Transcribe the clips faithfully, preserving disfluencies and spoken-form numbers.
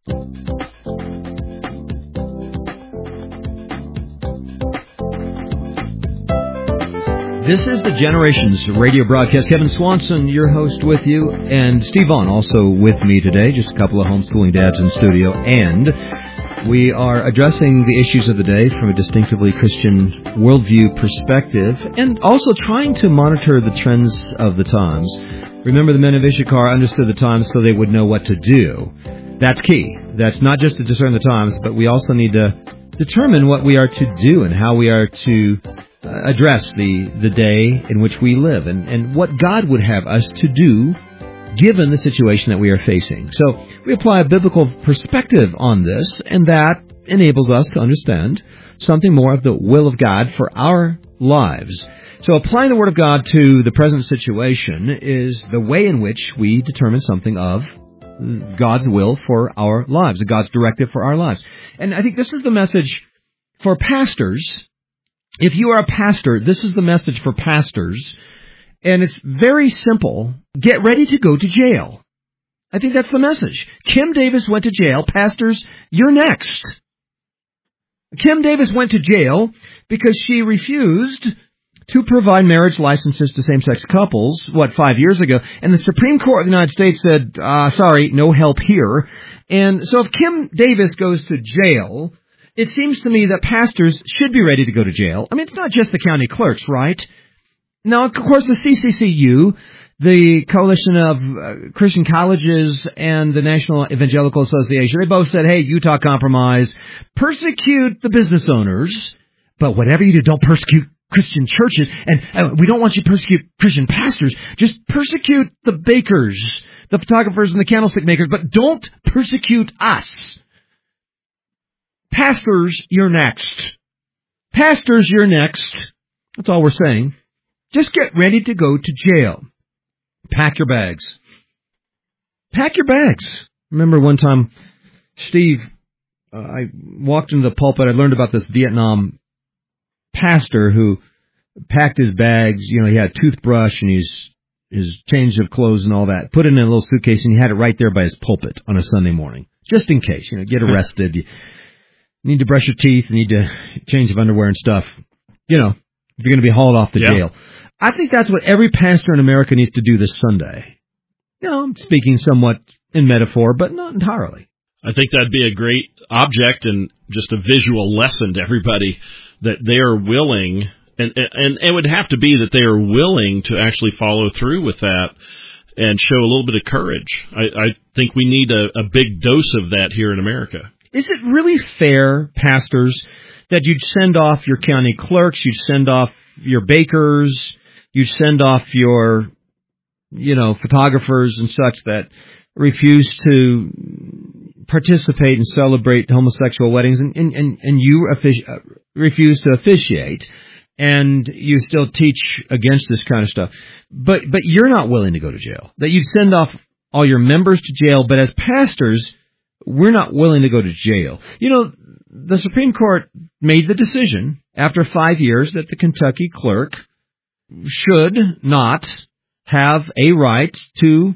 This is the Generations radio broadcast. Kevin Swanson, your host, with you, and Steve Vaughn also with me today. Just a couple of homeschooling dads in studio, and we are addressing the issues of the day from a distinctively Christian worldview perspective, and also trying to monitor the trends of the times. Remember, the men of Issachar understood the times so they would know what to do. That's key. That's not just to discern the times, but we also need to determine what we are to do and how we are to address the, the day in which we live, and, and what God would have us to do given the situation that we are facing. So we apply a biblical perspective on this, and that enables us to understand something more of the will of God for our lives. So applying the Word of God to the present situation is the way in which we determine something of God's will for our lives, God's directive for our lives. And I think this is the message for pastors. If you are a pastor, this is the message for pastors, and it's very simple. Get ready to go to jail. I think that's the message. Kim Davis went to jail. Pastors, you're next. Kim Davis went to jail because she refused to provide marriage licenses to same-sex couples, what, five years ago, and the Supreme Court of the United States said, uh, sorry, no help here. And so if Kim Davis goes to jail, it seems to me that pastors should be ready to go to jail. I mean, it's not just the county clerks, right? Now, of course, the C C C U, the Coalition of uh, Christian Colleges, and the National Evangelical Association, they both said, hey, Utah Compromise, persecute the business owners, but whatever you do, don't persecute Christian churches, and uh, we don't want you to persecute Christian pastors. Just persecute the bakers, the photographers, and the candlestick makers, but don't persecute us. Pastors, you're next. Pastors, you're next. That's all we're saying. Just get ready to go to jail. Pack your bags. Pack your bags. Remember one time, Steve, uh, I walked into the pulpit. I learned about this Vietnam pastor who packed his bags. You know, he had a toothbrush and his, his change of clothes and all that. Put it in a little suitcase, and he had it right there by his pulpit on a Sunday morning. Just in case, you know, get arrested. You need to brush your teeth, you need to change of underwear and stuff. You know, if you're going to be hauled off to yeah. jail. I think that's what every pastor in America needs to do this Sunday. You know, I'm speaking somewhat in metaphor, but not entirely. I think that'd be a great object and just a visual lesson to everybody that they are willing, and, and it would have to be that they are willing to actually follow through with that and show a little bit of courage. I, I think we need a, a big dose of that here in America. Is it really fair, pastors, that you'd send off your county clerks, you'd send off your bakers, you'd send off your, you know, photographers and such that refuse to participate and celebrate homosexual weddings, and, and, and, and you offici- uh, refuse to officiate, and you still teach against this kind of stuff, but but you're not willing to go to jail? That you'd send off all your members to jail, but as pastors, we're not willing to go to jail. You know, the Supreme Court made the decision after five years that the Kentucky clerk should not have a right to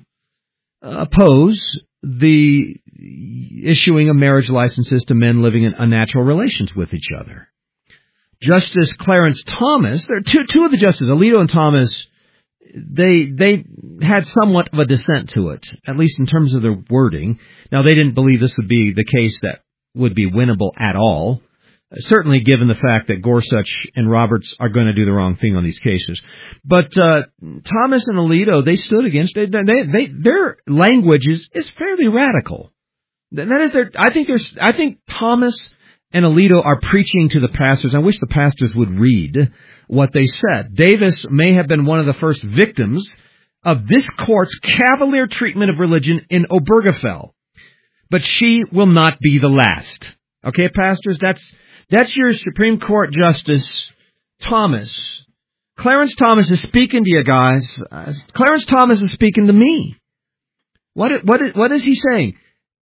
oppose the issuing of marriage licenses to men living in unnatural relations with each other. Justice Clarence Thomas, there are two, two of the justices, Alito and Thomas, They they had somewhat of a dissent to it, at least in terms of their wording. Now, they didn't believe this would be the case that would be winnable at all, certainly given the fact that Gorsuch and Roberts are going to do the wrong thing on these cases. But uh, Thomas and Alito, they stood against it. They, they, their language is, is fairly radical. That is their, I think there's, I think Thomas and Alito are preaching to the pastors. I wish the pastors would read what they said. Davis may have been one of the first victims of this court's cavalier treatment of religion in Obergefell, but she will not be the last. Okay, pastors, that's that's your Supreme Court Justice Thomas. Clarence Thomas is speaking to you guys. Uh, Clarence Thomas is speaking to me. What what what is he saying?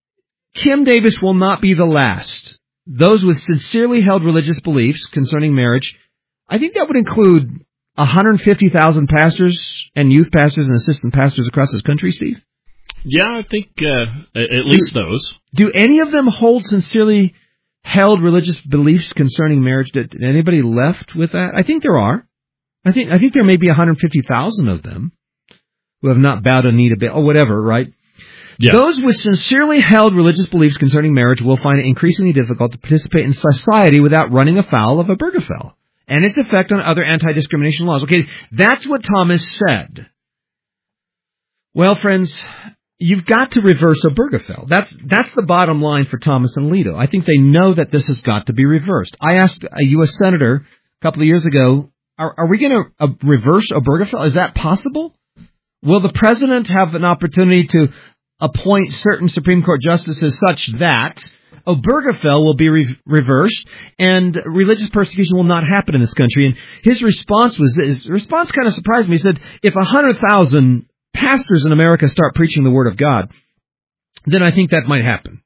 Kim Davis will not be the last. Those with sincerely held religious beliefs concerning marriage, I think that would include one hundred fifty thousand pastors and youth pastors and assistant pastors across this country, Steve? Yeah, I think uh, at least do, those. Do any of them hold sincerely held religious beliefs concerning marriage? Did anybody left with that? I think there are. I think I think there may be one hundred fifty thousand of them who have not bowed a knee to Baal, or whatever, right? Yeah. Those with sincerely held religious beliefs concerning marriage will find it increasingly difficult to participate in society without running afoul of Obergefell and its effect on other anti-discrimination laws. Okay, that's what Thomas said. Well, friends, you've got to reverse Obergefell. That's that's the bottom line for Thomas and Alito. I think they know that this has got to be reversed. I asked a U S senator a couple of years ago, are, are we going to uh, reverse Obergefell? Is that possible? Will the president have an opportunity to appoint certain Supreme Court justices such that Obergefell will be re- reversed and religious persecution will not happen in this country? And his response was, his response kind of surprised me. He said, if one hundred thousand pastors in America start preaching the Word of God, then I think that might happen.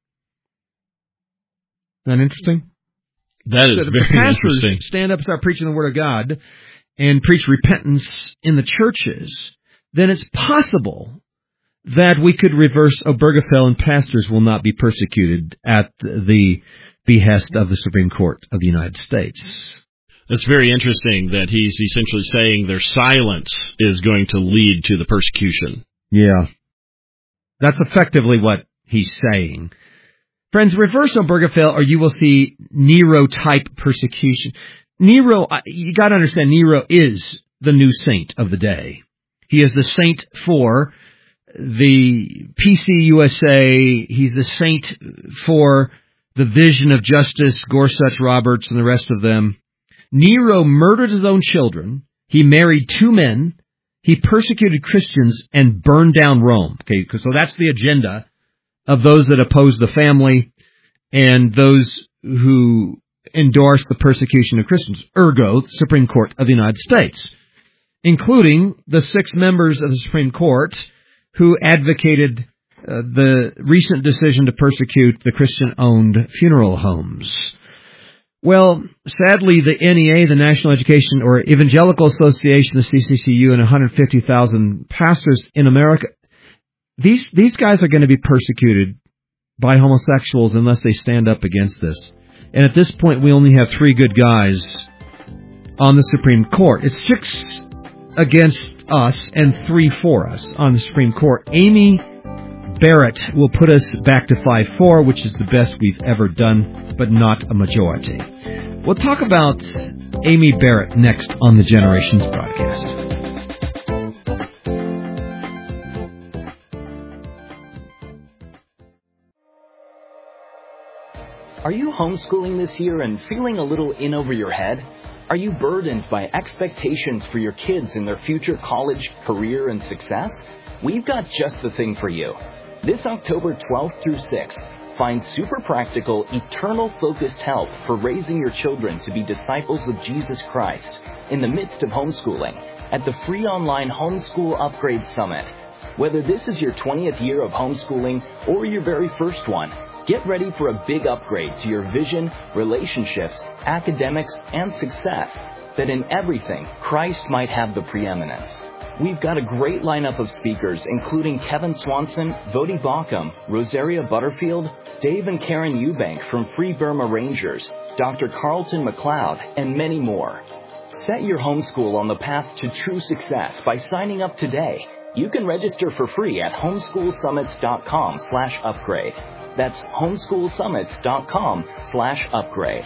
Isn't that interesting? That is so if very the pastors interesting. Stand up and start preaching the Word of God and preach repentance in the churches, then it's possible that we could reverse Obergefell and pastors will not be persecuted at the behest of the Supreme Court of the United States. That's very interesting that he's essentially saying their silence is going to lead to the persecution. Yeah. That's effectively what he's saying. Friends, reverse Obergefell or you will see Nero-type persecution. Nero, you got to understand, Nero is the new saint of the day. He is the saint for the P C U S A. He's the saint for the Vision of Justice, Gorsuch, Roberts, and the rest of them. Nero murdered his own children. He married two men. He persecuted Christians and burned down Rome. Okay, so that's the agenda of those that oppose the family and those who endorse the persecution of Christians. Ergo, the Supreme Court of the United States, including the six members of the Supreme Court who advocated uh, the recent decision to persecute the Christian-owned funeral homes. Well, sadly, the N E A, the National Education or Evangelical Association, the C C C U, and one hundred fifty thousand pastors in America, these these guys are going to be persecuted by homosexuals unless they stand up against this. And at this point, we only have three good guys on the Supreme Court. It's six against us and three for us on the Supreme Court. Amy Barrett will put us back to five four, which is the best we've ever done, but not a majority. We'll talk about Amy Barrett next on the Generations broadcast. Are you homeschooling this year and feeling a little in over your head? Are you burdened by expectations for your kids in their future college, career, and success? We've got just the thing for you. This October twelfth through sixth, find super practical, eternal-focused help for raising your children to be disciples of Jesus Christ in the midst of homeschooling at the free online Homeschool Upgrade Summit. Whether this is your twentieth year of homeschooling or your very first one, get ready for a big upgrade to your vision, relationships, academics, and success, that in everything, Christ might have the preeminence. We've got a great lineup of speakers, including Kevin Swanson, Vodi Bakum, Rosaria Butterfield, Dave and Karen Eubank from Free Burma Rangers, Doctor Carlton McLeod, and many more. Set your homeschool on the path to true success by signing up today. You can register for free at homeschoolsummits.com slash upgrade. That's homeschoolsummits.com slash upgrade.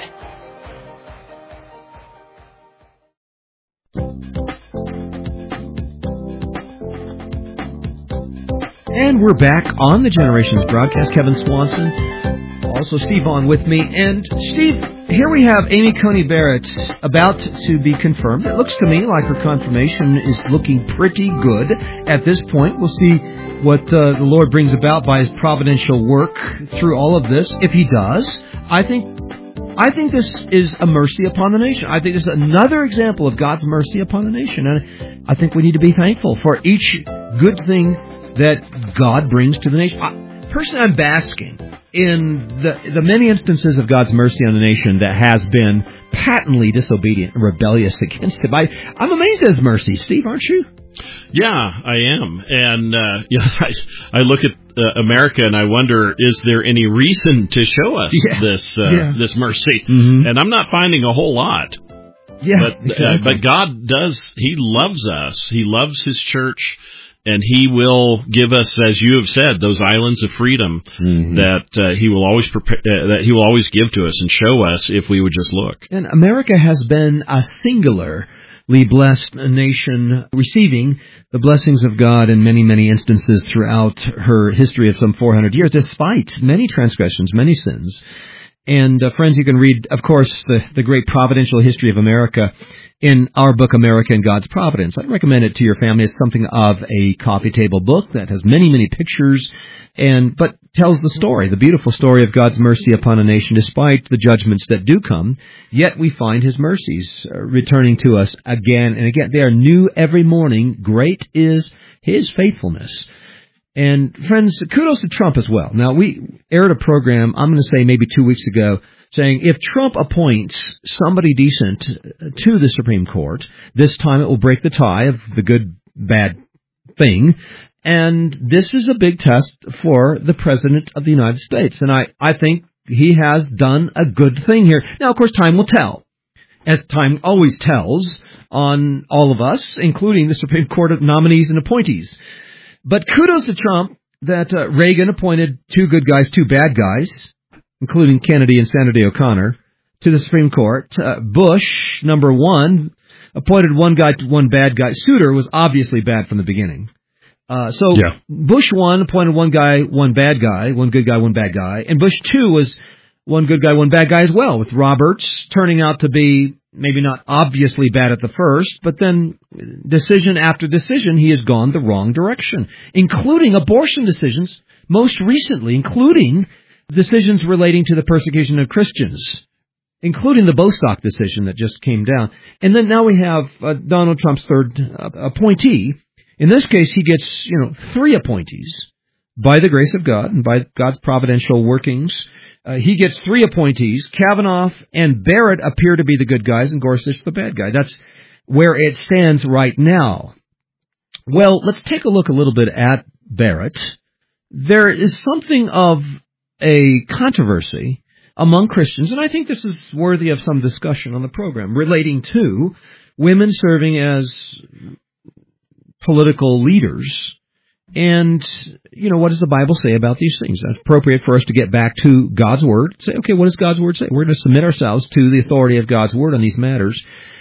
And we're back on the Generations broadcast. Kevin Swanson, also Steve Vaughn with me. And Steve, here we have Amy Coney Barrett about to be confirmed. It looks to me like her confirmation is looking pretty good at this point. We'll see what uh, the Lord brings about by His providential work through all of this. If He does, I think I think this is a mercy upon the nation. I think this is another example of God's mercy upon the nation. And I think we need to be thankful for each good thing that God brings to the nation. I, personally, I'm basking in the the many instances of God's mercy on the nation that has been patently disobedient and rebellious against Him, I, I'm amazed at His mercy. Steve, aren't you? Yeah, I am. And uh, yeah, I, I look at uh, America and I wonder, is there any reason to show us yeah. this uh, yeah. this mercy? Mm-hmm. And I'm not finding a whole lot. Yeah, but, exactly. uh, but God does, He loves us. He loves His church. And He will give us, as you have said, those islands of freedom mm-hmm. that uh, He will always prepare, uh, that He will always give to us and show us if we would just look. And America has been a singularly blessed nation, receiving the blessings of God in many, many instances throughout her history of some four hundred years, despite many transgressions, many sins. And uh, friends, you can read, of course, the, the great providential history of America in our book, America and God's Providence. I'd recommend it to your family. It's something of a coffee table book that has many, many pictures, and but tells the story, the beautiful story of God's mercy upon a nation, despite the judgments that do come. Yet we find His mercies uh, returning to us again and again. They are new every morning. Great is His faithfulness. And friends, kudos to Trump as well. Now, we aired a program, I'm going to say maybe two weeks ago, saying if Trump appoints somebody decent to the Supreme Court, this time it will break the tie of the good-bad thing. And this is a big test for the President of the United States. And I, I think he has done a good thing here. Now, of course, time will tell, as time always tells on all of us, including the Supreme Court of nominees and appointees. But kudos to Trump that uh, Reagan appointed two good guys, two bad guys, including Kennedy and Senator O'Connor, to the Supreme Court. Uh, Bush, number one, appointed one guy, one bad guy. Souter was obviously bad from the beginning. Uh, so yeah. Bush one appointed one guy, one bad guy, one good guy, one bad guy. And Bush two was one good guy, one bad guy as well, with Roberts turning out to be maybe not obviously bad at the first, but then decision after decision, he has gone the wrong direction, including abortion decisions, most recently, including decisions relating to the persecution of Christians, including the Bostock decision that just came down. And then now we have uh, Donald Trump's third uh, appointee. In this case, he gets, you know, three appointees by the grace of God and by God's providential workings. Uh, he gets three appointees. Kavanaugh and Barrett appear to be the good guys, and Gorsuch the bad guy. That's where it stands right now. Well, let's take a look a little bit at Barrett. There is something of a controversy among Christians, and I think this is worthy of some discussion on the program, relating to women serving as political leaders. And, you know, what does the Bible say about these things? It's appropriate for us to get back to God's Word. Say, okay, what does God's Word say? We're going to submit ourselves to the authority of God's Word on these matters.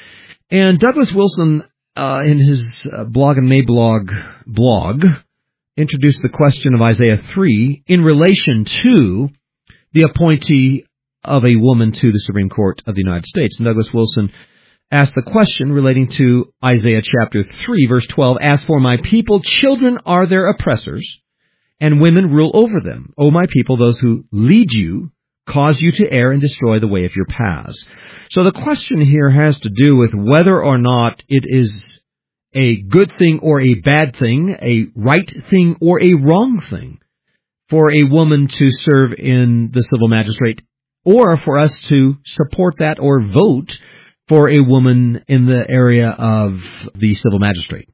And Douglas Wilson, uh, in his uh, Blog and Mablog blog, introduced the question of Isaiah three in relation to the appointee of a woman to the Supreme Court of the United States. And Douglas Wilson asked the question relating to Isaiah chapter three, verse twelve, "As for my people, children are their oppressors, and women rule over them. O my people, those who lead you cause you to err and destroy the way of your paths." So the question here has to do with whether or not it is a good thing or a bad thing, a right thing or a wrong thing for a woman to serve in the civil magistrate, or for us to support that or vote for a woman in the area of the civil magistrate.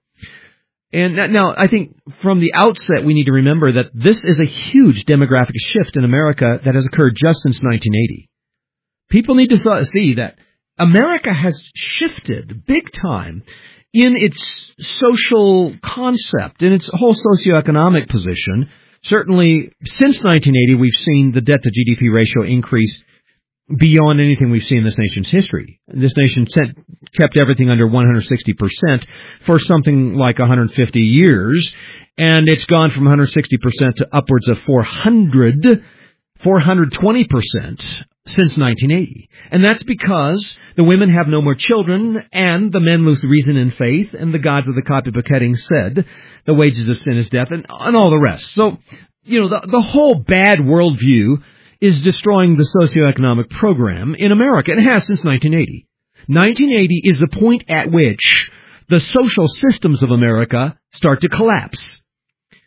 And now, I think from the outset, we need to remember that this is a huge demographic shift in America that has occurred just since nineteen eighty. People need to see that America has shifted big time in its social concept, in its whole socioeconomic position. Certainly, since nineteen eighty, we've seen the debt to G D P ratio increase beyond anything we've seen in this nation's history. This nation sent, kept everything under one hundred sixty percent for something like one hundred fifty years, and it's gone from one hundred sixty percent to upwards of four hundred, four hundred twenty percent since nineteen eighty. And that's because the women have no more children, and the men lose reason and faith, and the gods of the copy beheading said, the wages of sin is death, and, and all the rest. So, you know, the, the whole bad worldview is destroying the socioeconomic program in America, and it has since nineteen eighty. nineteen eighty is the point at which the social systems of America start to collapse.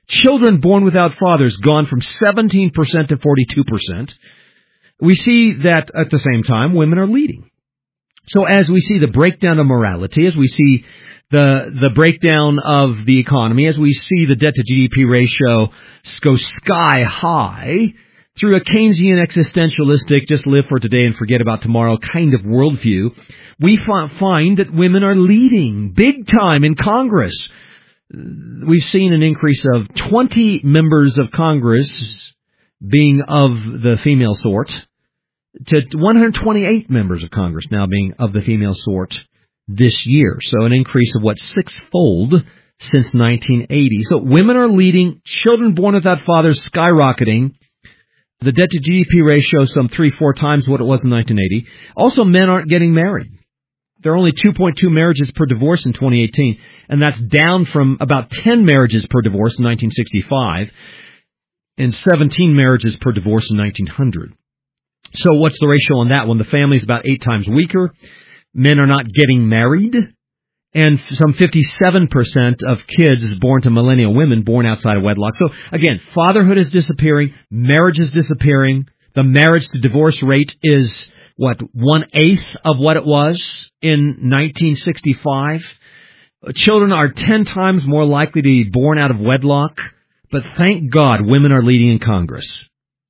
Children born without fathers gone from seventeen percent to forty-two percent. We see that at the same time, women are leading. So as we see the breakdown of morality, as we see the the breakdown of the economy, as we see the debt to G D P ratio go sky high, through a Keynesian existentialistic, just live for today and forget about tomorrow kind of worldview, we find that women are leading big time in Congress. We've seen an increase of twenty members of Congress being of the female sort to one hundred twenty-eight members of Congress now being of the female sort this year. So an increase of, what, sixfold since nineteen eighty. So women are leading, children born without fathers skyrocketing, the debt to G D P ratio some three, four times what it was in nineteen eighty. Also, men aren't getting married. There are only two point two marriages per divorce in twenty eighteen, and that's down from about ten marriages per divorce in nineteen sixty-five and seventeen marriages per divorce in nineteen hundred. So what's the ratio on that one? The family is about eight times weaker. Men are not getting married, and some fifty-seven percent of kids born to millennial women born outside of wedlock. So again, fatherhood is disappearing, marriage is disappearing, the marriage to divorce rate is, what, one-eighth of what it was in nineteen sixty-five. Children are ten times more likely to be born out of wedlock, but thank God women are leading in Congress.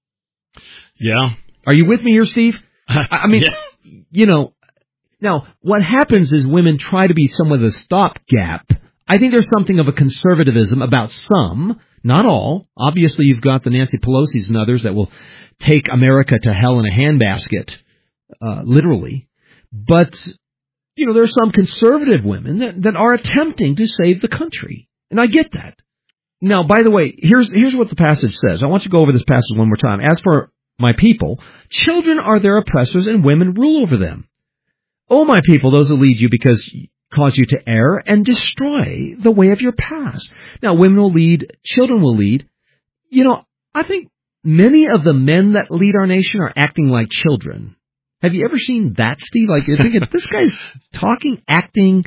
Yeah. Are you with me here, Steve? I mean, yeah. you know, now, what happens is women try to be somewhat of a stopgap. I think there's something of a conservatism about some, not all. Obviously, you've got the Nancy Pelosi's and others that will take America to hell in a handbasket, uh, literally. But, you know, there are some conservative women that, that are attempting to save the country. And I get that. Now, by the way, here's here's what the passage says. I want you to go over this passage one more time. As for my people, children are their oppressors and women rule over them. O my people, those who lead you because cause you to err and destroy the way of your past. Now, women will lead, children will lead. You know, I think many of the men that lead our nation are acting like children. Have you ever seen that, Steve? Like, you're thinking, this guy's talking, acting,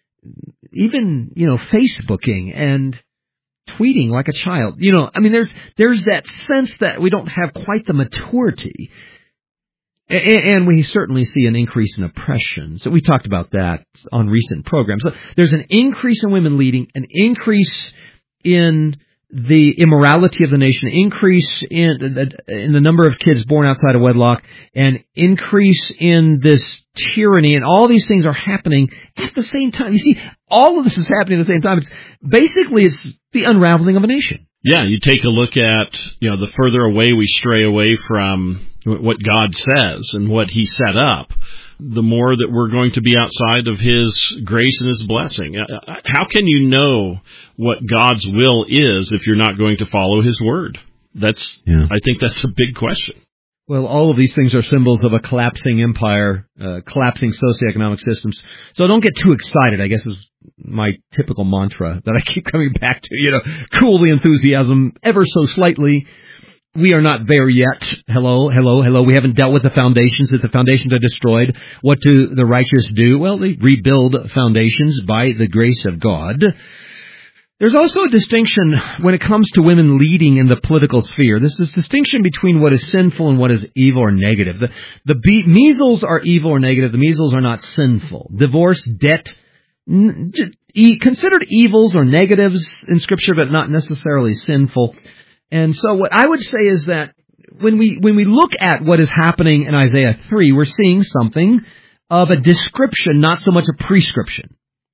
even, you know, Facebooking and tweeting like a child. You know, I mean, there's there's that sense that we don't have quite the maturity. And we certainly see an increase in oppression. So we talked about that on recent programs. So there's an increase in women leading, an increase in the immorality of the nation, increase in the, in the number of kids born outside of wedlock, and increase in this tyranny. And all these things are happening at the same time. You see, all of this is happening at the same time. It's basically, it's the unraveling of a nation. Yeah, you take a look at, you know, the further away we stray away from what God says and what He set up, the more that we're going to be outside of His grace and His blessing. How can you know what God's will is if you're not going to follow His word? That's, yeah. I think that's a big question. Well, all of these things are symbols of a collapsing empire, uh, collapsing socioeconomic systems. So don't get too excited, I guess is my typical mantra that I keep coming back to. You know, cool the enthusiasm ever so slightly. We are not there yet. Hello, hello, hello. We haven't dealt with the foundations. If the foundations are destroyed, what do the righteous do? Well, they rebuild foundations by the grace of God. There's also a distinction when it comes to women leading in the political sphere. There's this distinction between what is sinful and what is evil or negative. The, the be- measles are evil or negative. The measles are not sinful. Divorce, debt, n- e- considered evils or negatives in Scripture, but not necessarily sinful. And so what I would say is that when we when we look at what is happening in Isaiah three, we're seeing something of a description, not so much a prescription.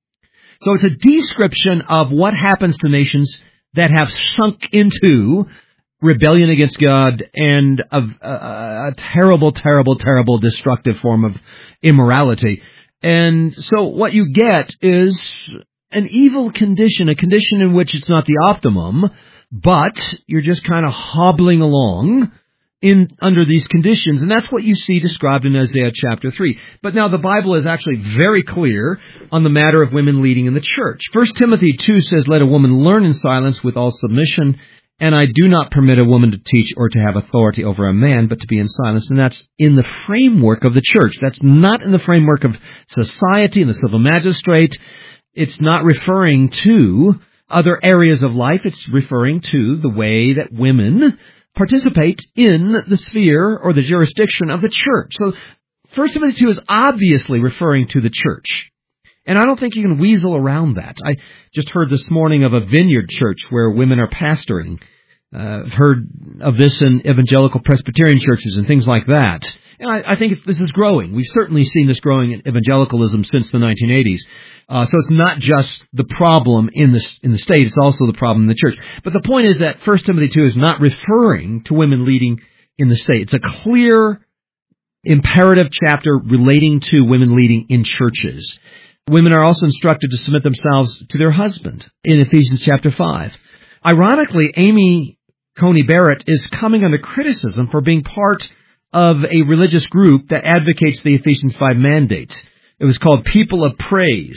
So it's a description of what happens to nations that have sunk into rebellion against God and a, a, a terrible, terrible, terrible destructive form of immorality. And so what you get is an evil condition, a condition in which it's not the optimum, but you're just kind of hobbling along in under these conditions. And that's what you see described in Isaiah chapter three. But now the Bible is actually very clear on the matter of women leading in the church. First Timothy two says, let a woman learn in silence with all submission, and I do not permit a woman to teach or to have authority over a man, but to be in silence. And that's in the framework of the church. That's not in the framework of society and the civil magistrate. It's not referring to other areas of life, it's referring to the way that women participate in the sphere or the jurisdiction of the church. So First Timothy two is obviously referring to the church. And I don't think you can weasel around that. I just heard this morning of a vineyard church where women are pastoring. Uh, I've heard of this in evangelical Presbyterian churches and things like that. And I, I think it's, this is growing. We've certainly seen this growing in evangelicalism since the nineteen eighties. Uh, so it's not just the problem in the, in the state, it's also the problem in the church. But the point is that First Timothy two is not referring to women leading in the state. It's a clear, imperative chapter relating to women leading in churches. Women are also instructed to submit themselves to their husband in Ephesians chapter five. Ironically, Amy Coney Barrett is coming under criticism for being part of a religious group that advocates the Ephesians five mandates. It was called People of Praise.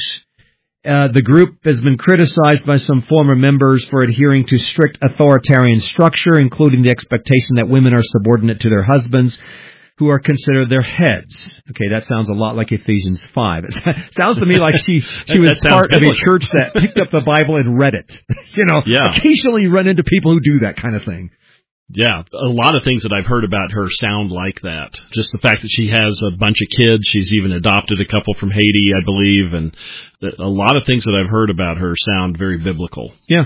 Uh, the group has been criticized by some former members for adhering to strict authoritarian structure, including the expectation that women are subordinate to their husbands, who are considered their heads. Okay, that sounds a lot like Ephesians five. It sounds to me like she she was part of a church that picked up the Bible and read it. You know, yeah. Occasionally you run into people who do that kind of thing. Yeah, a lot of things that I've heard about her sound like that. Just the fact that she has a bunch of kids. She's even adopted a couple from Haiti, I believe. And a lot of things that I've heard about her sound very biblical. Yeah.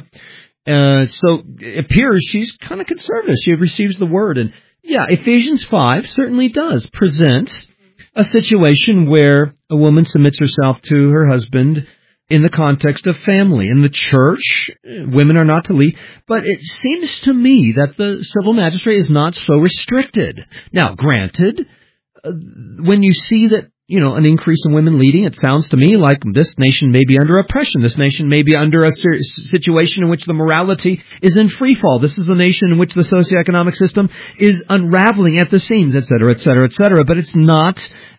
Uh, so it appears she's kind of conservative. She receives the word. And yeah, Ephesians five certainly does present a situation where a woman submits herself to her husband in the context of family. In the church, women are not to lead, but it seems to me that the civil magistrate is not so restricted. Now, granted, uh, when you see that, you know, an increase in women leading, it sounds to me like this nation may be under oppression. This nation may be under a situation in which the morality is in free fall. This is a nation in which the socioeconomic system is unraveling at the seams, et cetera, et cetera, et cetera. But it's not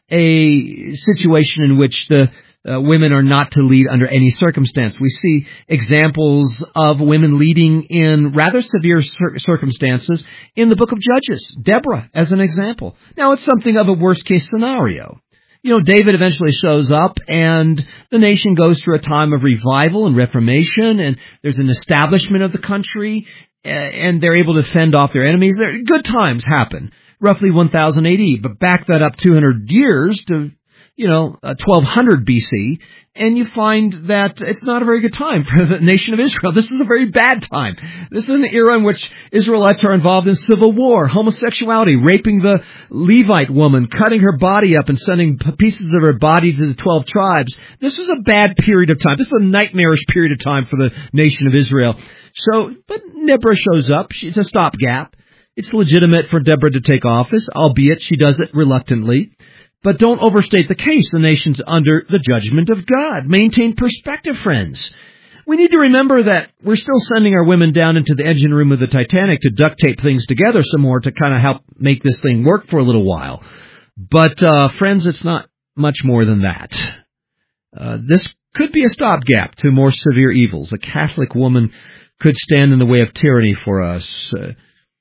a situation in which the uh, women are not to lead under any circumstance. We see examples of women leading in rather severe cir- circumstances in the book of Judges. Deborah, as an example. Now, it's something of a worst-case scenario. You know, David eventually shows up, and the nation goes through a time of revival and reformation, and there's an establishment of the country, and they're able to fend off their enemies. Good times happen, roughly one thousand A D, but back that up two hundred years to, you know, uh, twelve hundred B C, and you find that it's not a very good time for the nation of Israel. This is a very bad time. This is an era in which Israelites are involved in civil war, homosexuality, raping the Levite woman, cutting her body up and sending pieces of her body to the twelve tribes. This was a bad period of time. This was a nightmarish period of time for the nation of Israel. So, but Deborah shows up. She's a stopgap. It's legitimate for Deborah to take office, albeit she does it reluctantly. But don't overstate the case. The nation's under the judgment of God. Maintain perspective, friends. We need to remember that we're still sending our women down into the engine room of the Titanic to duct tape things together some more to kind of help make this thing work for a little while. But, uh, friends, it's not much more than that. Uh, this could be a stopgap to more severe evils. A Catholic woman could stand in the way of tyranny for us. Uh,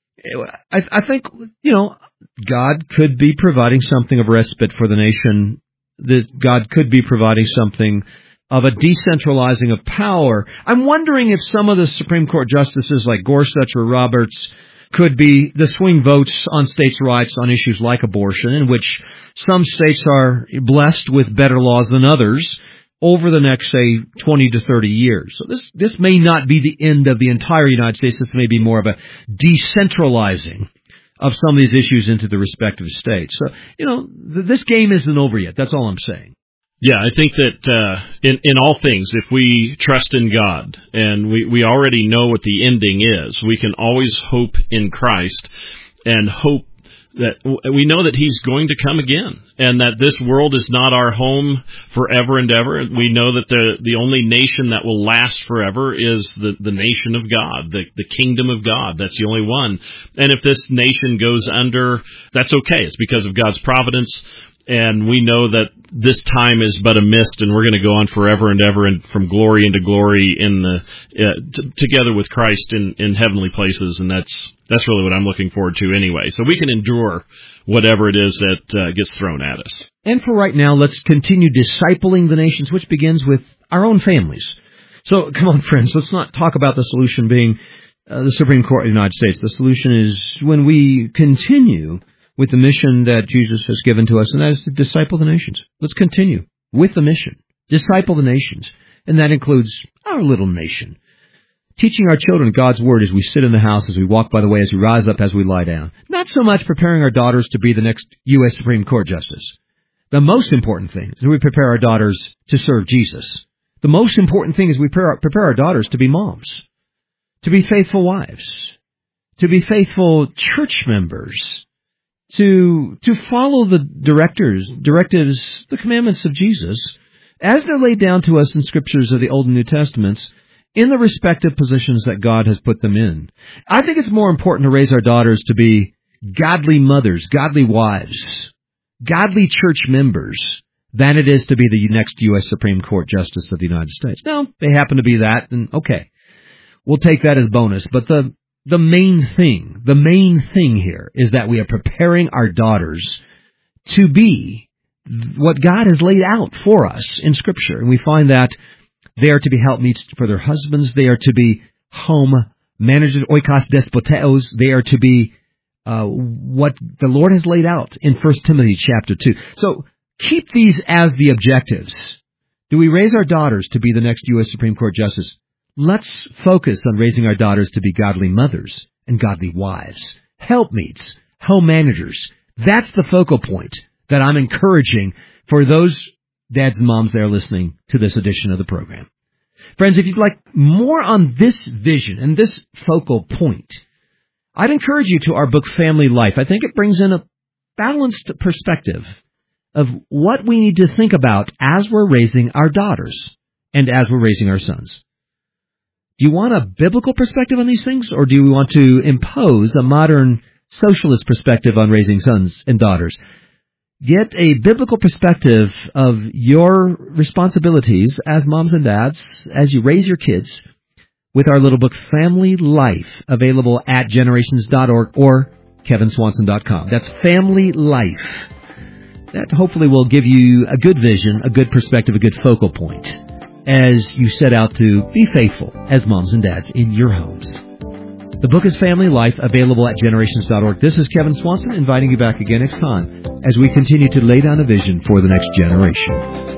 I, I think, you know, God could be providing something of respite for the nation. That God could be providing something of a decentralizing of power. I'm wondering if some of the Supreme Court justices like Gorsuch or Roberts could be the swing votes on states' rights on issues like abortion, in which some states are blessed with better laws than others over the next, say, twenty to thirty years. So this, this may not be the end of the entire United States. This may be more of a decentralizing of some of these issues into the respective states. So, you know, th- this game isn't over yet. That's all I'm saying. Yeah, I think that uh, in, in all things, if we trust in God, and we, we already know what the ending is, we can always hope in Christ and hope that we know that He's going to come again, and that this world is not our home forever and ever. We know that the the only nation that will last forever is the, the nation of God, the, the kingdom of God. That's the only one. And if this nation goes under, that's okay. It's because of God's providence. And we know that this time is but a mist, and we're going to go on forever and ever, and from glory into glory in the uh, t- together with Christ in, in heavenly places. And that's that's really what I'm looking forward to anyway. So we can endure whatever it is that uh, gets thrown at us. And for right now, let's continue discipling the nations, which begins with our own families. So, come on, friends, let's not talk about the solution being uh, the Supreme Court of the United States. The solution is when we continue with the mission that Jesus has given to us, and that is to disciple the nations. Let's continue with the mission. Disciple the nations. And that includes our little nation. Teaching our children God's Word as we sit in the house, as we walk by the way, as we rise up, as we lie down. Not so much preparing our daughters to be the next U S Supreme Court Justice. The most important thing is that we prepare our daughters to serve Jesus. The most important thing is we prepare, prepare our daughters to be moms, to be faithful wives, to be faithful church members, to to follow the directors, directives, the commandments of Jesus, as they're laid down to us in scriptures of the Old and New Testaments, in the respective positions that God has put them in. I think it's more important to raise our daughters to be godly mothers, godly wives, godly church members, than it is to be the next U S Supreme Court Justice of the United States. Now, they happen to be that, and okay, we'll take that as bonus. But the the main thing, the main thing here is that we are preparing our daughters to be what God has laid out for us in Scripture. And we find that they are to be helpmeets for their husbands. They are to be home managers, oikos despoteos. They are to be uh, what the Lord has laid out in First Timothy chapter two. So keep these as the objectives. Do we raise our daughters to be the next U S Supreme Court Justice? Let's focus on raising our daughters to be godly mothers and godly wives, helpmeets, home managers. That's the focal point that I'm encouraging for those dads and moms that are listening to this edition of the program. Friends, if you'd like more on this vision and this focal point, I'd encourage you to our book, Family Life. I think it brings in a balanced perspective of what we need to think about as we're raising our daughters and as we're raising our sons. Do you want a biblical perspective on these things, or do you want to impose a modern socialist perspective on raising sons and daughters? Get a biblical perspective of your responsibilities as moms and dads as you raise your kids with our little book, Family Life, available at generations dot org or kevin swanson dot com. That's Family Life. That hopefully will give you a good vision, a good perspective, a good focal point as you set out to be faithful as moms and dads in your homes. The book is Family Life, available at generations dot org. This is Kevin Swanson, inviting you back again next time as we continue to lay down a vision for the next generation.